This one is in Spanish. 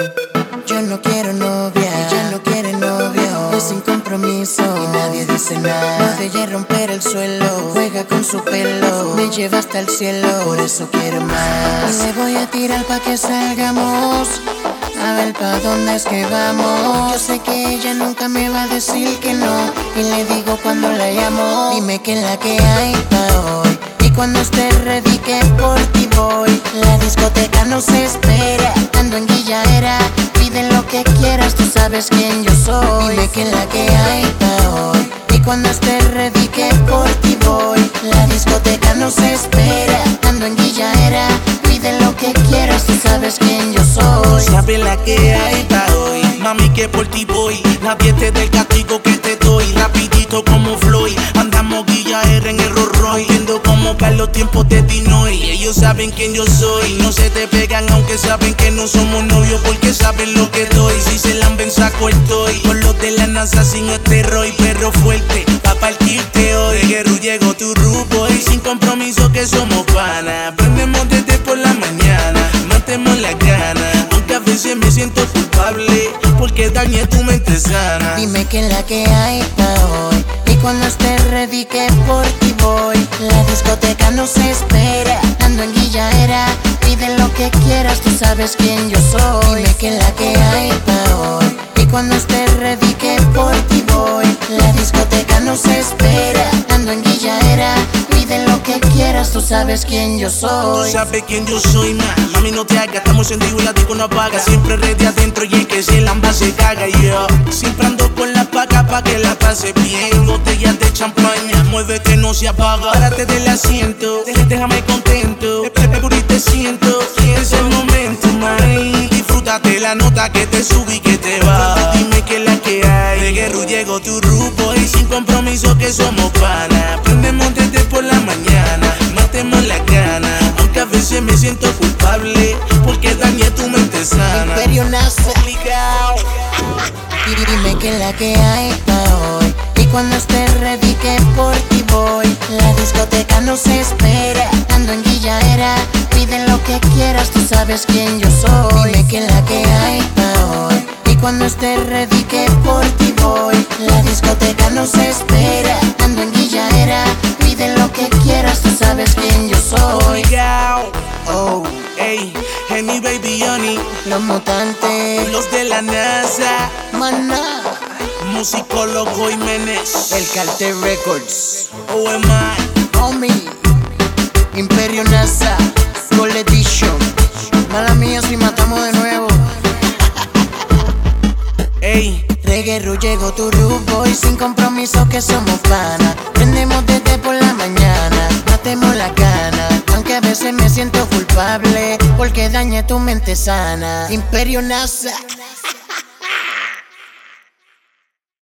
Yo no quiero novia, ella no quiere novio. Es sin compromiso y nadie dice nada. No deje romper el suelo, juega con su pelo, me lleva hasta el cielo, por eso quiero más. Y le voy a tirar pa' que salgamos, a ver pa' dónde es que vamos. Yo sé que ella nunca me va a decir que no, y le digo cuando la llamo. Dime qué es la que hay pa' hoy, y cuando esté ready que por ti voy. La discoteca no se espera, ando en guillaera. Pide lo que quieras, tú sabes quién yo soy. Dime qué es la que hay pa' hoy, y cuando esté ready que por ti voy. La discoteca no se espera, ando en guillaera. Pide lo que quieras, tú sabes quién yo soy. Sabes la que hay pa' hoy, mami, que por ti voy. Nadie te del castigo que te doy, rapidito como Floyd. Andamos guillaera en el Rolls Royce, viendo como para los tiempos de Dinoy. Ellos saben quién yo soy, no se te pegan aunque saben que no somos novios, porque saben lo que doy. Si se lamben saco estoy, con los de la NASA sin esteroid. Perro fuerte, pa' partirte hoy. Reguero llegó tu rumbo y sin compromiso que somos panas. Prendemos desde por la mañana, matemos la gana, aunque a veces me siento culpable, porque dañé tu mente sana. Dime qué es la que hay pa' hoy, y cuando esté ready que por ti voy. La discoteca no se espera, ando en guillaera. Pide lo que quieras, tú sabes quién yo soy. Dime qué es la que hay pa' hoy, y cuando esté ready que por ti voy. La discoteca no se espera, ando en guillaera. Pide lo que quieras, tú sabes quién yo soy. Tú sabes quién yo soy, mami, no te hagas. Estamos en y la disco no apaga. Siempre ready adentro y el que se lamba se caga. Yo siempre ando con la paca pa' que la pase bien. Botellas de champaña, mueve que no se apaga. Párate del asiento, déjame contento. Seguro y te siento, es el momento, mami. Disfrútate la nota que te sube y que te va. Dime qué es la que hay. Reguero llegó tu rumbo y sin compromiso que somos panas. Prendemos desde por la mañana, matemos la gana, aunque a veces me siento culpable, porque dañé tu mente sana. Imperio nace obligado. Y dime qué es la que hay pa' hoy, y cuando esté ready que por ti voy. La discoteca no se espera, ando en guillaera. Pide lo que quieras, tú sabes quién yo soy. Dime qué es la que hay pa' hoy, y cuando esté ready que por ti voy. La discoteca no se espera, ando en guillaera. Pide lo que quieras, tú sabes quién yo soy. Oh, ey, Henny Baby Honey, Los mutantes, los de la NASA, Maná, Musicólogo Jiménez, El Cartel Records, OMI, Homie, Imperio NASA, Gold Edition. Mala mía si matamos de nuevo. ey. Reguero llegó tu rumbo y sin compromiso que somos panas. Prendemos desde por la mañana, matemos la gana, aunque a veces me siento culpable, porque dañé tu mente sana. Imperio NASA.